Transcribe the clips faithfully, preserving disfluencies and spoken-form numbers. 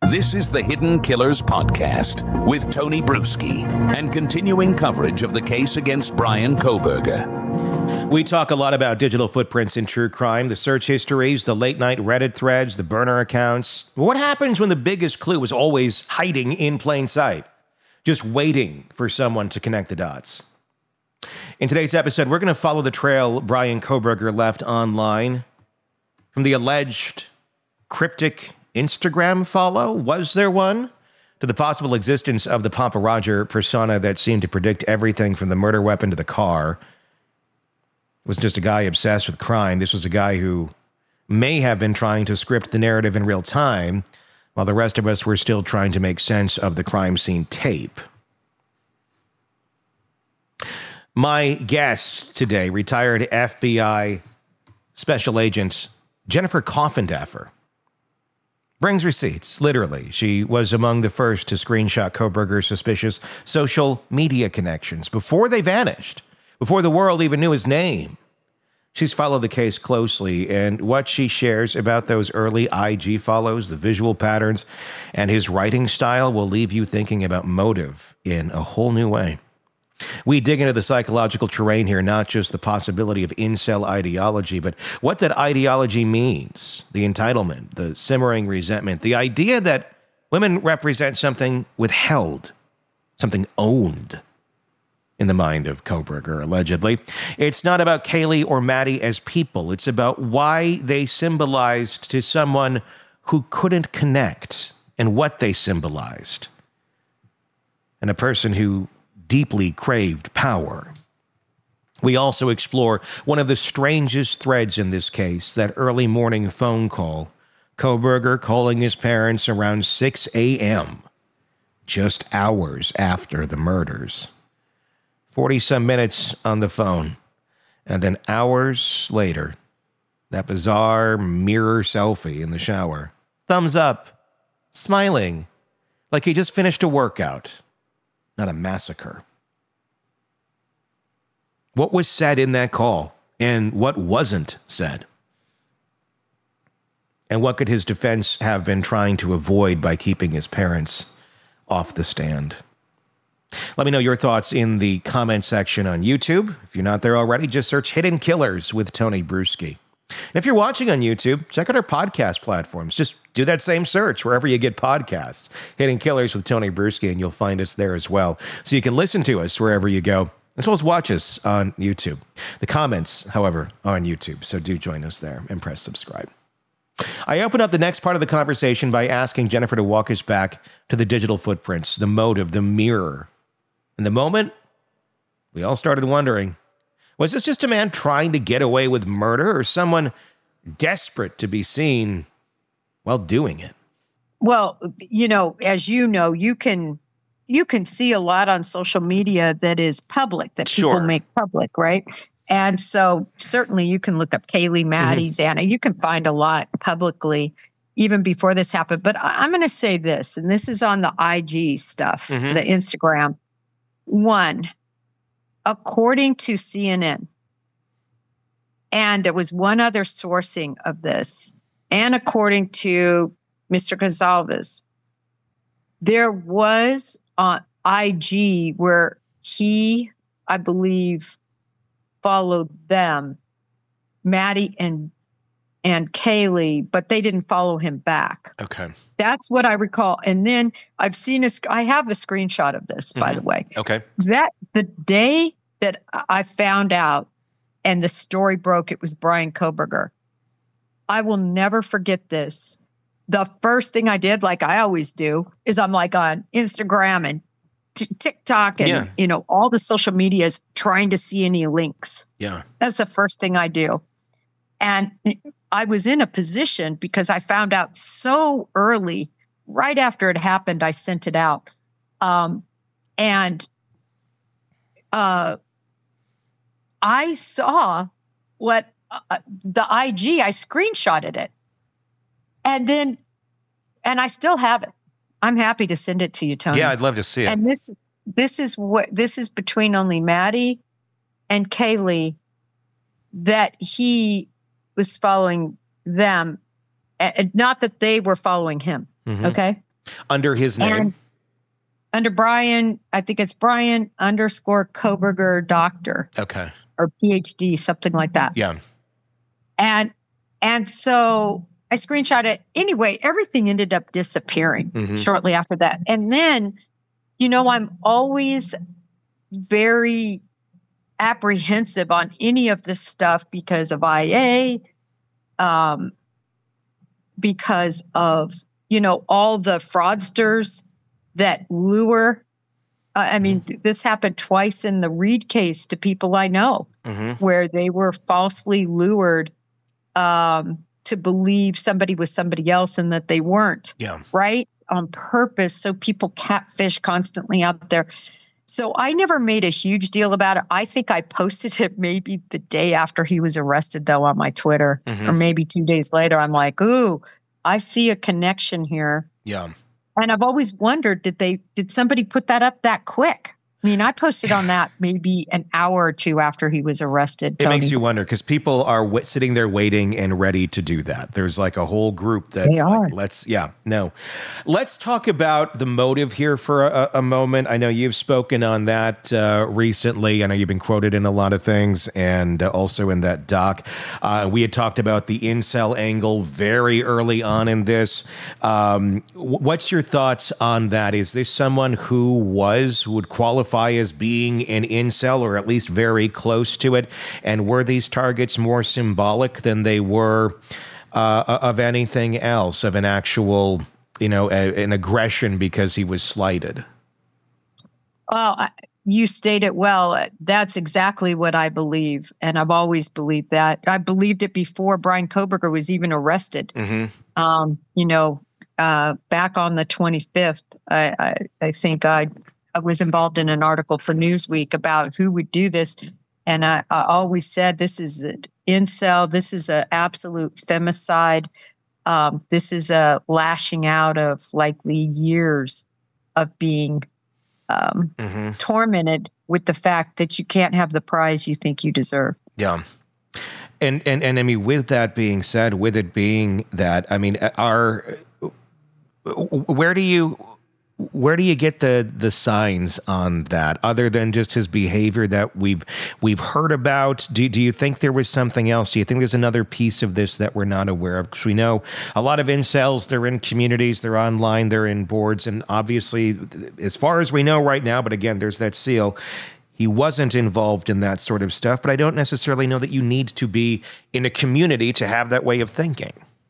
This is the Hidden Killers Podcast with Tony Brueski and continuing coverage of the case against Bryan Kohberger. We talk a lot about digital footprints in true crime, the search histories, the late-night Reddit threads, the burner accounts. What happens when the biggest clue is always hiding in plain sight, just waiting for someone to connect the dots? In today's episode, we're going to follow the trail Bryan Kohberger left online from the alleged cryptic Instagram follow, was there one, to the possible existence of the Papa Roger persona that seemed to predict everything from the murder weapon to the car. It was just a guy obsessed with crime. This was a guy who may have been trying to script the narrative in real time, while the rest of us were still trying to make sense of the crime scene tape. My guest today, retired F B I Special Agent Jennifer Coffindaffer, brings receipts, literally. She was among the first to screenshot Kohberger's suspicious social media connections before they vanished, before the world even knew his name. She's followed the case closely, and what she shares about those early I G follows, the visual patterns, and his writing style will leave you thinking about motive in a whole new way. We dig into the psychological terrain here, not just the possibility of incel ideology, but what that ideology means, the entitlement, the simmering resentment, the idea that women represent something withheld, something owned in the mind of Kohberger, allegedly. It's not about Kaylee or Maddie as people. It's about why they symbolized to someone who couldn't connect and what they symbolized. And a person who deeply craved power. We also explore one of the strangest threads in this case, that early morning phone call, Kohberger calling his parents around six a.m., just hours after the murders. forty-some minutes on the phone, and then hours later, that bizarre mirror selfie in the shower. Thumbs up, smiling, like he just finished a workout. Not a massacre. What was said in that call, and what wasn't said? And what could his defense have been trying to avoid by keeping his parents off the stand? Let me know your thoughts in the comment section on YouTube. If you're not there already, just search Hidden Killers with Tony Brueski. And if you're watching on YouTube, check out our podcast platforms. Just do that same search wherever you get podcasts. Hidden Killers with Tony Brueski, and you'll find us there as well. So you can listen to us wherever you go, as well as watch us on YouTube. The comments, however, are on YouTube, so do join us there and press subscribe. I open up the next part of the conversation by asking Jennifer to walk us back to the digital footprints, the motive, the mirror. In the moment, we all started wondering, was this just a man trying to get away with murder, or someone desperate to be seen while doing it? Well, you know, as you know, you can you can see a lot on social media that is public, that people Sure. make public, right? And so certainly you can look up Kaylee, Maddie, Mm-hmm. Xana. You can find a lot publicly even before this happened. But I- I'm going to say this, and this is on the I G stuff, Mhm. the Instagram. One, according to C N N, and there was one other sourcing of this, and according to Mister Gonzalez, there was on I G where he, I believe, followed them, Maddie and and Kaylee, but they didn't follow him back. Okay. That's what I recall. And then I've seen a, sc- I have the screenshot of this, by Mhm. the way. Okay. That the day that I found out and the story broke, it was Bryan Kohberger. I will never forget this. The first thing I did, like I always do, is I'm like on Instagram and t- TikTok and, Yeah. you know, all the social medias trying to see any links. Yeah. That's the first thing I do. And I was in a position because I found out so early, right after it happened, I sent it out. Um, and uh, I saw what uh, the I G, I screenshotted it. And then, and I still have it. I'm happy to send it to you, Tony. Yeah, I'd love to see it. And this, this is what, this is between only Maddie and Kaylee, that he was following them, and not that they were following him. Mhm. Okay. Under his name? And under Brian, I think it's Brian underscore Kohberger doctor. Okay. Or P H D, something like that. Yeah. And and so I screenshot it. Anyway, everything ended up disappearing mm-hmm. shortly after that. And then, you know, I'm always very apprehensive on any of this stuff because of I A, um, because of, you know, all the fraudsters that lure. Uh, I mean, mm-hmm. this happened twice in the Reed case to people I know, mm-hmm. where they were falsely lured um, to believe somebody was somebody else and that they weren't. Yeah. Right? On purpose. So people catfish constantly out there. So I never made a huge deal about it. I think I posted it maybe the day after he was arrested, though, on my Twitter, mm-hmm. or maybe two days later. I'm like, ooh, I see a connection here. Yeah. And I've always wondered, did they, did somebody put that up that quick? I mean, I posted on that maybe an hour or two after he was arrested. It Tony. makes you wonder because people are w- sitting there waiting and ready to do that. There's like a whole group that's they are. like, let's, yeah, no. Let's talk about the motive here for a, a moment. I know you've spoken on that uh, recently. I know you've been quoted in a lot of things and uh, also in that doc. Uh, we had talked about the incel angle very early on in this. Um, w- what's your thoughts on that? Is this someone who was, who would qualify as being an incel or at least very close to it? And were these targets more symbolic than they were uh, of anything else, of an actual, you know, a, an aggression because he was slighted? Well, I, you stated well. That's exactly what I believe. And I've always believed that. I believed it before Brian Kohberger was even arrested. Mm-hmm. Um, you know, uh, back on the twenty-fifth, I, I, I think I I was involved in an article for Newsweek about who would do this. And I, I always said, this is an incel. This is an absolute femicide. Um, this is a lashing out of likely years of being um, mm-hmm. tormented with the fact that you can't have the prize you think you deserve. Yeah. And, and, and I mean, with that being said, with it being that, I mean, are, where do you... Where do you get the the signs on that, other than just his behavior that we've we've heard about? Do do you think there was something else? Do you think there's another piece of this that we're not aware of? Because we know a lot of incels, they're in communities, they're online, they're in boards, and obviously, as far as we know right now, but again, there's that seal. He wasn't involved in that sort of stuff, but I don't necessarily know that you need to be in a community to have that way of thinking.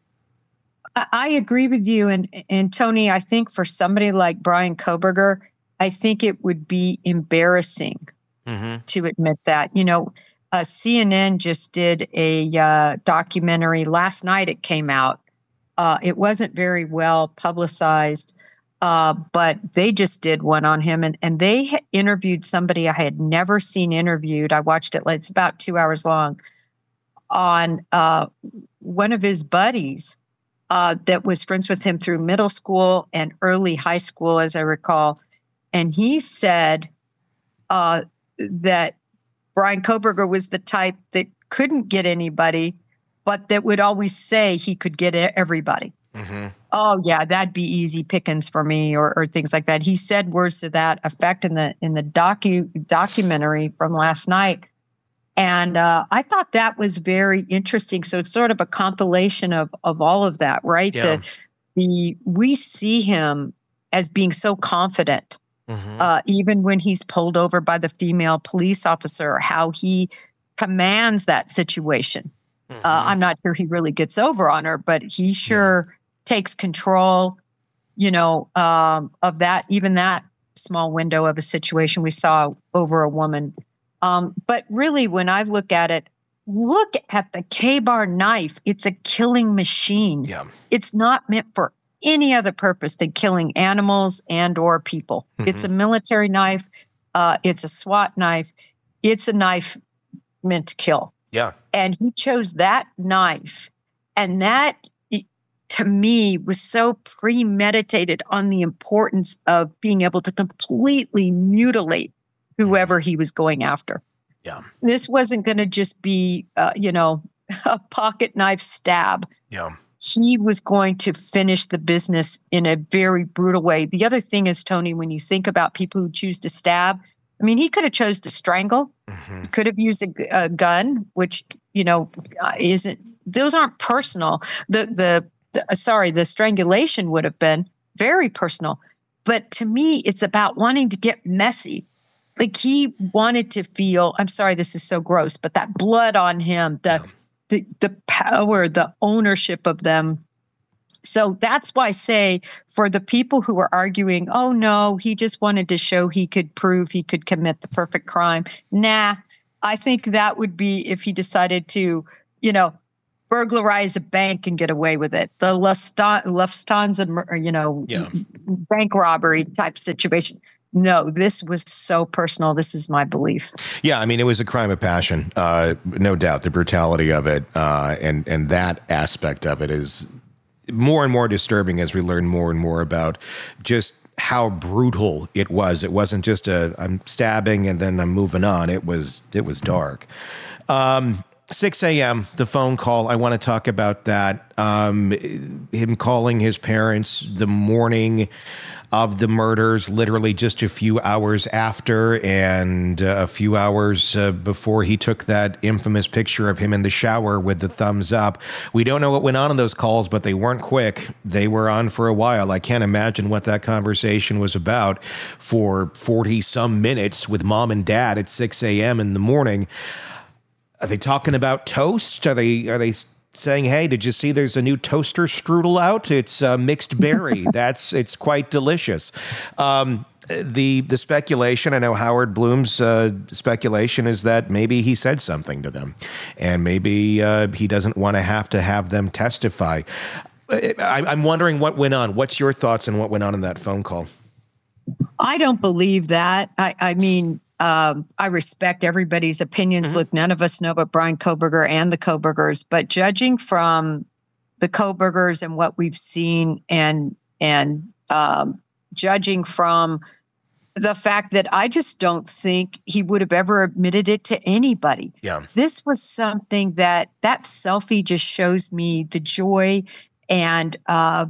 I agree with you. And, and Tony, I think for somebody like Brian Kohberger, I think it would be embarrassing mm-hmm. to admit that. You know, uh, C N N just did a uh, documentary. Last night it came out. Uh, it wasn't very well publicized, uh, but they just did one on him. And, and they interviewed somebody I had never seen interviewed. I watched it. It's about two hours long, on uh, one of his buddies. Uh, that was friends with him through middle school and early high school, as I recall. And he said uh, that Brian Kohberger was the type that couldn't get anybody, but that would always say he could get everybody. Mm-hmm. Oh, yeah, that'd be easy pickings for me, or, or things like that. He said words to that effect in the in the docu documentary from last night. And uh, I thought that was very interesting. So it's sort of a compilation of of all of that, right? Yeah. The, the we see him as being so confident, mm-hmm. uh, even when he's pulled over by the female police officer, how he commands that situation. Mm-hmm. Uh, I'm not sure he really gets over on her, but he sure yeah. takes control, you know, um, of that, even that small window of a situation we saw over a woman. Um, but really, when I look at it, look at the K-Bar knife. It's a killing machine. Yeah. It's not meant for any other purpose than killing animals and or people. Mm-hmm. It's a military knife. Uh, it's a SWAT knife. It's a knife meant to kill. Yeah. And he chose that knife. And that, to me, was so premeditated on the importance of being able to completely mutilate whoever he was going after. Yeah. This wasn't going to just be, uh, you know, a pocket knife stab. Yeah. he was going to finish the business in a very brutal way. The other thing is, Tony, when you think about people who choose to stab, I mean, he could have chose to strangle, mm-hmm. could have used a, a gun, which, you know, isn't, those aren't personal. The, the, the, uh, sorry, the strangulation would have been very personal. But to me, it's about wanting to get messy. Like he wanted to feel, I'm sorry, this is so gross, but that blood on him, the, yeah. the, the power, the ownership of them. So that's why I say for the people who are arguing, oh, no, he just wanted to show he could prove he could commit the perfect crime. Nah, I think that would be if he decided to, you know, burglarize a bank and get away with it. The Lufthansa, you know, yeah. bank robbery type situation. No, this was so personal. This is my belief. Yeah, I mean, it was a crime of passion, uh, no doubt. The brutality of it uh, and and that aspect of it is more and more disturbing as we learn more and more about just how brutal it was. It wasn't just a I'm stabbing and then I'm moving on. It was it was dark. Um, six a.m., the phone call. I want to talk about that. Um, him calling his parents the morning of the murders, literally just a few hours after, and uh, a few hours uh, before he took that infamous picture of him in the shower with the thumbs up. We don't know what went on in those calls, but they weren't quick. They were on for a while. I can't imagine what that conversation was about for forty some minutes with mom and dad at six a.m. in the morning. Are they talking about toast? Are they, are they saying, hey, did you see there's a new toaster strudel out? It's uh, mixed berry. That's it's quite delicious. Um, the the speculation, I know Howard Bloom's uh, speculation is that maybe he said something to them, and maybe uh, he doesn't want to have to have them testify. I, I'm wondering what went on. What's your thoughts on what went on in that phone call? I don't believe that. I, I mean, Um, I respect everybody's opinions. Mm-hmm. Look, none of us know about Bryan Kohberger and the Kohbergers, but judging from the Kohbergers and what we've seen, and and um, judging from the fact that I just don't think he would have ever admitted it to anybody. Yeah, this was something that that selfie just shows me the joy and uh,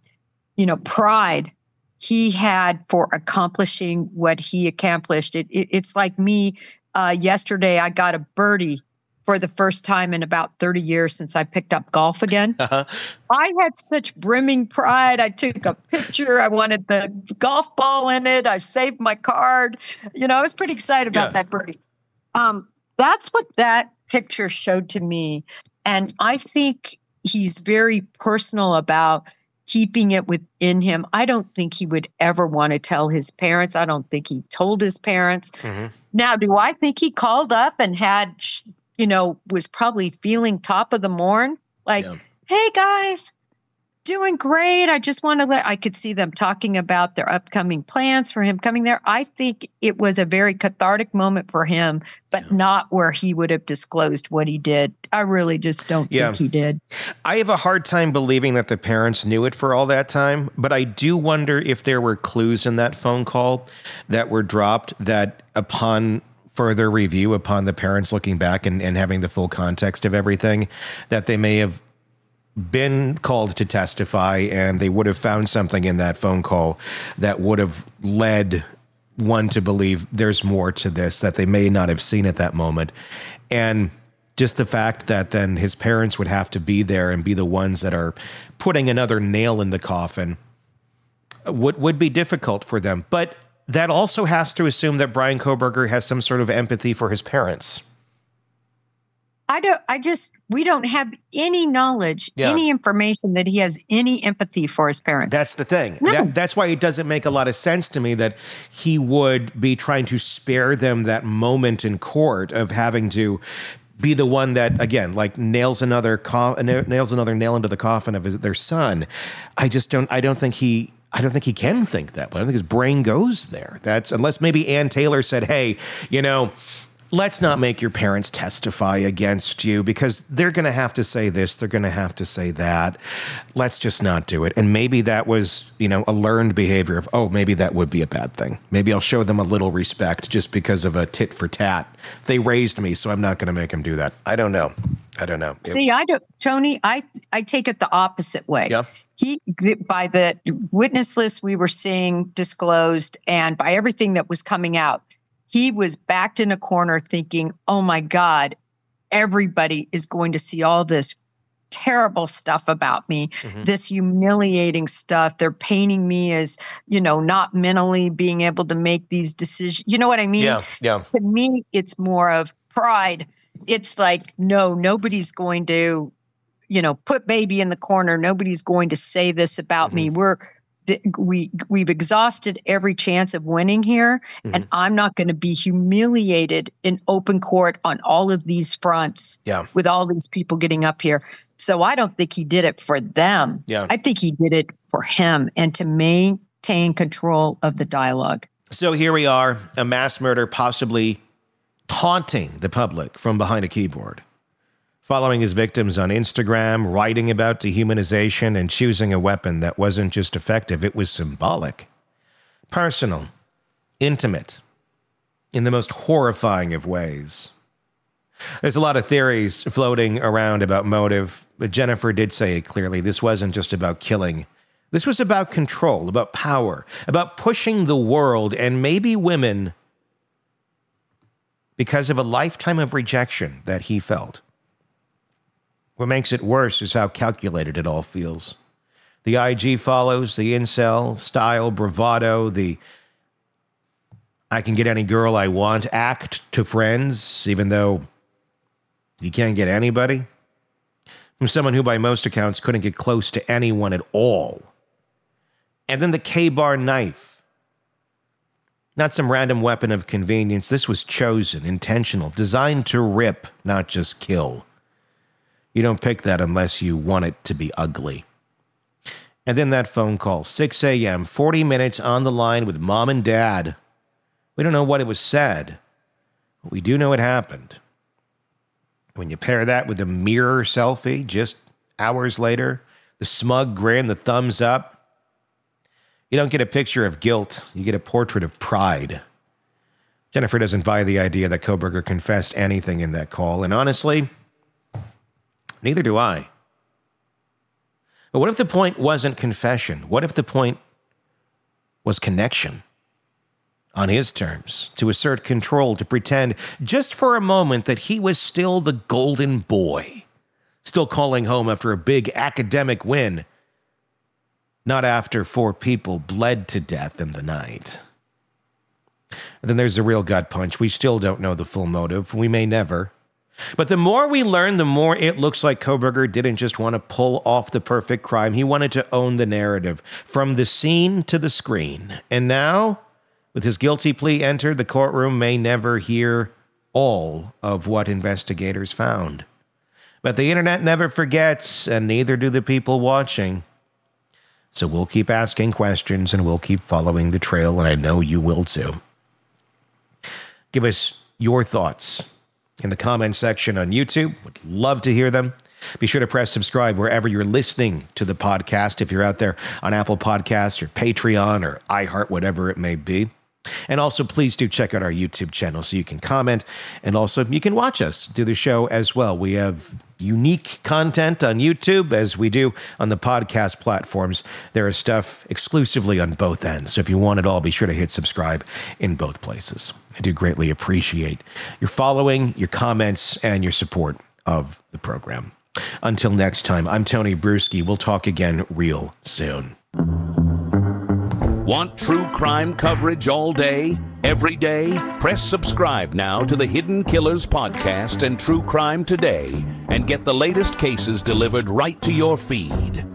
you know pride he had for accomplishing what he accomplished. It, it, it's like me uh, yesterday, I got a birdie for the first time in about thirty years since I picked up golf again. Uh-huh. I had such brimming pride. I took a picture. I wanted the golf ball in it. I saved my card. You know, I was pretty excited about yeah. that birdie. Um, that's what that picture showed to me. And I think he's very personal about keeping it within him. I don't think he would ever want to tell his parents. I don't think he told his parents. Mm-hmm. Now, do I think he called up and had, you know, was probably feeling top of the morn? Like, yeah. hey, guys, doing great. I just want to let, I could see them talking about their upcoming plans for him coming there. I think it was a very cathartic moment for him, but yeah. not where he would have disclosed what he did. I really just don't yeah. think he did. I have a hard time believing that the parents knew it for all that time, but I do wonder if there were clues in that phone call that were dropped that upon further review, upon the parents looking back and, and having the full context of everything, that they may have been called to testify, and they would have found something in that phone call that would have led one to believe there's more to this that they may not have seen at that moment. And just the fact that then his parents would have to be there and be the ones that are putting another nail in the coffin would, would be difficult for them. But that also has to assume that Bryan Kohberger has some sort of empathy for his parents. I don't, I just, we don't have any knowledge, yeah. any information that he has any empathy for his parents. That's the thing. No. That, that's why it doesn't make a lot of sense to me that he would be trying to spare them that moment in court of having to be the one that, again, like nails another co- nails another nail into the coffin of his, their son. I just don't, I don't think he, I don't think he can think that way. I don't think his brain goes there. That's, unless maybe Ann Taylor said, hey, you know, let's not make your parents testify against you because they're going to have to say this. They're going to have to say that. Let's just not do it. And maybe that was, you know, a learned behavior of, oh, maybe that would be a bad thing. Maybe I'll show them a little respect just because of a tit for tat. They raised me, so I'm not going to make them do that. I don't know. I don't know. See, I don't, Tony, I, I take it the opposite way. Yeah. He, by the witness list we were seeing disclosed and by everything that was coming out, he was backed in a corner thinking, oh my God, everybody is going to see all this terrible stuff about me, mm-hmm. this humiliating stuff. They're painting me as, you know, not mentally being able to make these decisions. You know what I mean? Yeah, yeah. To me, it's more of pride. It's like, no, nobody's going to, you know, put baby in the corner. Nobody's going to say this about mm-hmm. me. We're, we, we've exhausted every chance of winning here. Mm-hmm. And I'm not going to be humiliated in open court on all of these fronts yeah. with all these people getting up here. So I don't think he did it for them. Yeah. I think he did it for him and to maintain control of the dialogue. So here we are, a mass murder possibly taunting the public from behind a keyboard, following his victims on Instagram, writing about dehumanization, and choosing a weapon that wasn't just effective, it was symbolic, personal, intimate, in the most horrifying of ways. There's a lot of theories floating around about motive, but Jennifer did say it clearly. This wasn't just about killing. This was about control, about power, about pushing the world and maybe women because of a lifetime of rejection that he felt. What makes it worse is how calculated it all feels. The I G follows, the incel style bravado, the I can get any girl I want act to friends, even though you can't get anybody. From someone who by most accounts couldn't get close to anyone at all. And then the K-bar knife. Not some random weapon of convenience. This was chosen, intentional, designed to rip, not just kill. You don't pick that unless you want it to be ugly. And then that phone call, six a.m., forty minutes on the line with mom and dad. We don't know what it was said, but we do know it happened. When you pair that with a mirror selfie just hours later, the smug grin, the thumbs up, you don't get a picture of guilt. You get a portrait of pride. Jennifer doesn't buy the idea that Kohberger confessed anything in that call, and honestly, neither do I. But what if the point wasn't confession? What if the point was connection? On his terms, to assert control, to pretend just for a moment that he was still the golden boy, still calling home after a big academic win, not after four people bled to death in the night. And then there's the real gut punch. We still don't know the full motive. We may never. But the more we learn, the more it looks like Kohberger didn't just want to pull off the perfect crime. He wanted to own the narrative from the scene to the screen. And now, with his guilty plea entered, the courtroom may never hear all of what investigators found. But the internet never forgets, and neither do the people watching. So we'll keep asking questions, and we'll keep following the trail, and I know you will too. Give us your thoughts in the comment section on YouTube. Would love to hear them. Be sure to press subscribe wherever you're listening to the podcast, if you're out there on Apple Podcasts or Patreon or iHeart, whatever it may be. And also, please do check out our YouTube channel so you can comment. And also, you can watch us do the show as well. We have unique content on YouTube as we do on the podcast platforms. There is stuff exclusively on both ends. So if you want it all, be sure to hit subscribe in both places. I do greatly appreciate your following, your comments, and your support of the program. Until next time, I'm Tony Bruschi. We'll talk again real soon. Want true crime coverage all day, every day? Press subscribe now to the Hidden Killers podcast and True Crime Today and get the latest cases delivered right to your feed.